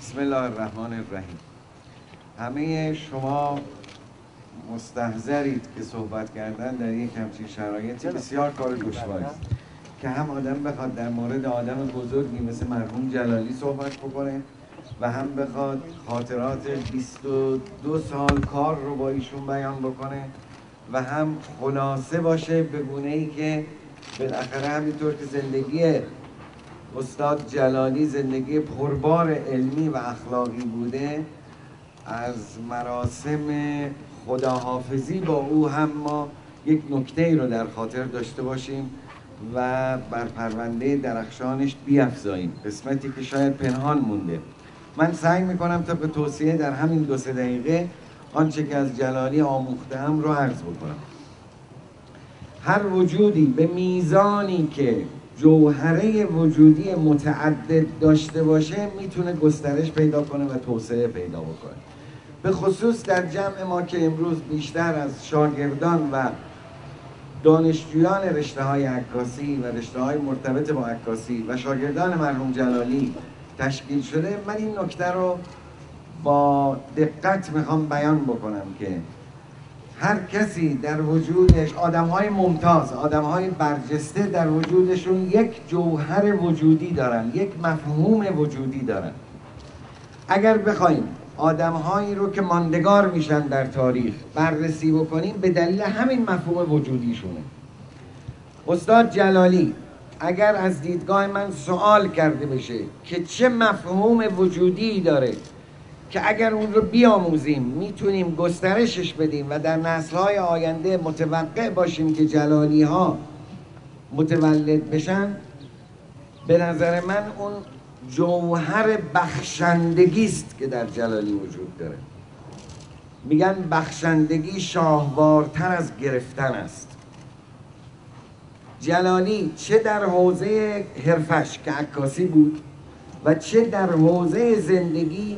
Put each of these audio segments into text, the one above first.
بسم الله الرحمن الرحیم. همه شما مستحضرید که صحبت کردن در یک همچین شرایطی بسیار کار دشواری است که هم آدم بخواد در مورد آدم بزرگی مثل مرحوم جلالی صحبت بکنه و هم بخواد خاطرات 22 سال کار رو با ایشون بیان بکنه و هم خلاصه باشه به گونه‌ای که بالاخره همینطور که زندگی استاد جلالی زندگی پربار علمی و اخلاقی بوده، از مراسم خداحافظی با او هم ما یک نکته‌ای رو در خاطر داشته باشیم و بر پرونده درخشانش بیفزاییم، قسمتی که شاید پنهان مونده. من سعی میکنم طبق توصیه در همین 2-3 دقیقه آنچه که از جلالی آموخته‌ام رو عرض بکنم. هر وجودی به میزانی که جوهره وجودی متعدد داشته باشه میتونه گسترش پیدا کنه و توسعه پیدا بکنه. به خصوص در جمع ما که امروز بیشتر از شاگردان و دانشجویان رشته‌های عکاسی و رشته‌های مرتبط با عکاسی و شاگردان مرحوم جلالی تشکیل شده، من این نکته رو با دقت میخوام بیان بکنم که هر کسی در وجودش، آدم‌های ممتاز، آدم‌های برجسته در وجودشون یک جوهر وجودی دارن، یک مفهوم وجودی دارن. اگر بخوایم آدم‌هایی رو که ماندگار میشن در تاریخ بررسی بکنیم به دلیل همین مفهوم وجودیشونه. استاد جلالی اگر از دیدگاه من سوال کرده بشه که چه مفهوم وجودی داره که اگر اون رو بیاموزیم میتونیم گسترشش بدیم و در نسل‌های آینده متوقع باشیم که جلالی ها متولد بشن، به نظر من اون جوهر بخشندگی است که در جلالی وجود داره. میگن بخشندگی شاهوارتر از گرفتن است. جلالی چه در حوزه حرفش که عکاسی بود و چه در حوزه زندگی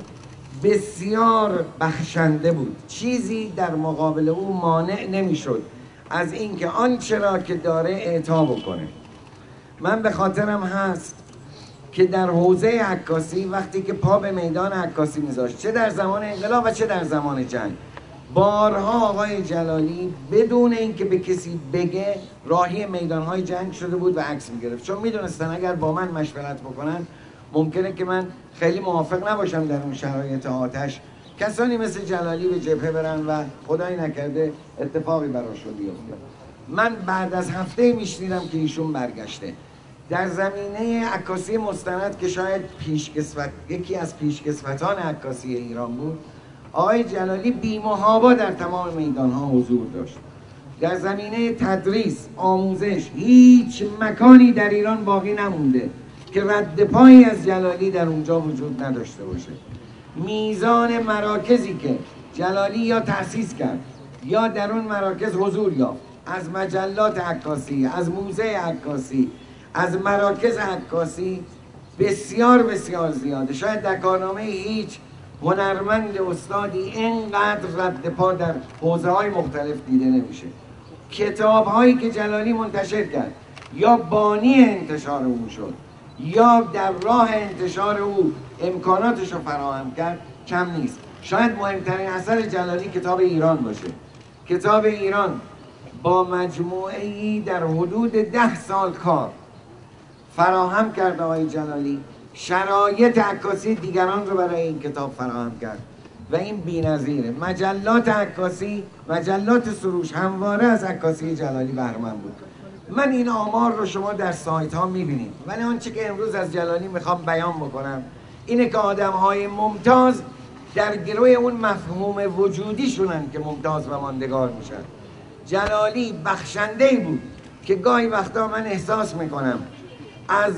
بسیار بخشنده بود. چیزی در مقابل او مانع نمیشد از اینکه آنچه را که داره اعطا بکنه. من به خاطرم هست که در حوزه عکاسی وقتی که پا به میدان عکاسی میذاشت، چه در زمان انقلاب و چه در زمان جنگ، بارها آقای جلالی بدون اینکه به کسی بگه راهی میدانهای جنگ شده بود و عکس میگرفت، چون میدونستن اگر با من مشورت بکنن ممکنه که من خیلی موافق نباشم در اون شرایط آتش کسانی مثل جلالی به جبهه برن و خدای نکرده اتفاقی براشون بیفته. من بعد از هفته میشنیدم که ایشون برگشته. در زمینه عکاسی مستند که شاید یکی از پیشکسوتان عکاسی ایران بود، آقای جلالی بی‌محابا در تمام میدانها حضور داشت. در زمینه تدریس، آموزش، هیچ مکانی در ایران باقی نمونده که رد پایی از جلالی در اونجا وجود نداشته باشه. میزان مراکزی که جلالی یا تأسیس کرد یا در اون مراکز حضور یافت، از مجلات عکاسی، از موزه عکاسی، از مراکز عکاسی، بسیار بسیار زیاده. شاید در کارنامه هیچ هنرمند استادی اینقدر رد پا در حوزه‌های مختلف دیده نمیشه. کتاب‌هایی که جلالی منتشر کرد یا بانی انتشار اون شد یا در راه انتشار او امکاناتش رو فراهم کرد کم نیست. شاید مهمترین اثر جلالی کتاب ایران باشه. کتاب ایران با مجموعه‌ای در حدود 10 سال کار فراهم کرد آقای جلالی، شرایط عکاسی دیگران رو برای این کتاب فراهم کرد و این بی‌نظیره. مجلات عکاسی، مجلات سروش همواره از عکاسی جلالی بهره مند بود. من این آمار رو شما در سایت ها میبینید، ولی آنچه که امروز از جلالی میخوام بیان بکنم اینه که آدم های ممتاز در گروه اون مفهوم وجودی شونن که ممتاز و ماندگار میشن. جلالی بخشنده‌ای بود که گاهی وقتا من احساس میکنم از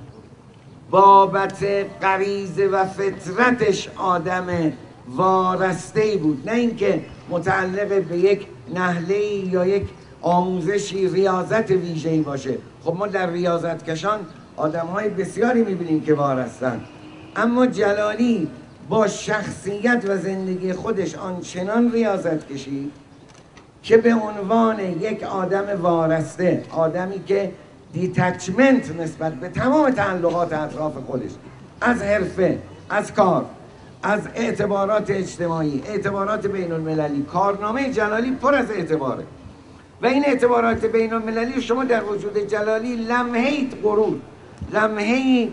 بابت غریزه و فطرتش آدم وارسته‌ای بود، نه اینکه متعلق به یک نحله‌ای یا یک آموزشی ریاضت ویژه‌ای باشه. خب ما در ریاضت کشان آدم‌های بسیاری می‌بینیم که وارستن، اما جلالی با شخصیت و زندگی خودش آنچنان ریاضت کشید که به عنوان یک آدم وارسته، آدمی که دیتچمنت نسبت به تمام تعلقات اطراف خودش، از حرفه، از کار، از اعتبارات اجتماعی، اعتبارات بین المللی. کارنامه جلالی پر از اعتباره و این اعتبارات بین المللی شما در وجود جلالی لمحه‌ای غرور، لمحه‌ای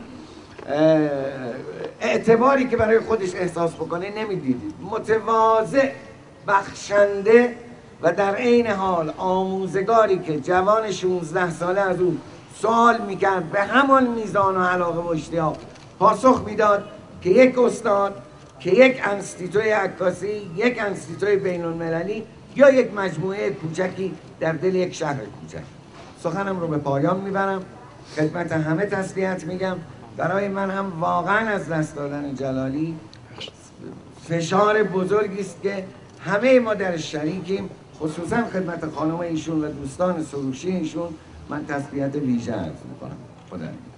اعتباری که برای خودش احساس بکنه نمیدیدید. متواضع، بخشنده و در عین حال آموزگاری که جوان 16 ساله از اون سوال میکرد، به همان میزان و علاقه و اشتیاق پاسخ میداد که یک استاد، که یک انستیتوی عکاسی، یک انستیتوی بین المللی یا یک مجموعه کوچکی در دل یک شهر کوچک. سخنم رو به پایان میبرم، خدمت همه تسلیت میگم. برای من هم واقعا از دست دادن جلالی فشار بزرگی است که همه ما در شریکیم. خصوصا خدمت خانم ایشون و دوستان سروشی ایشون من تسلیت ویژه عرض میکنم. خدا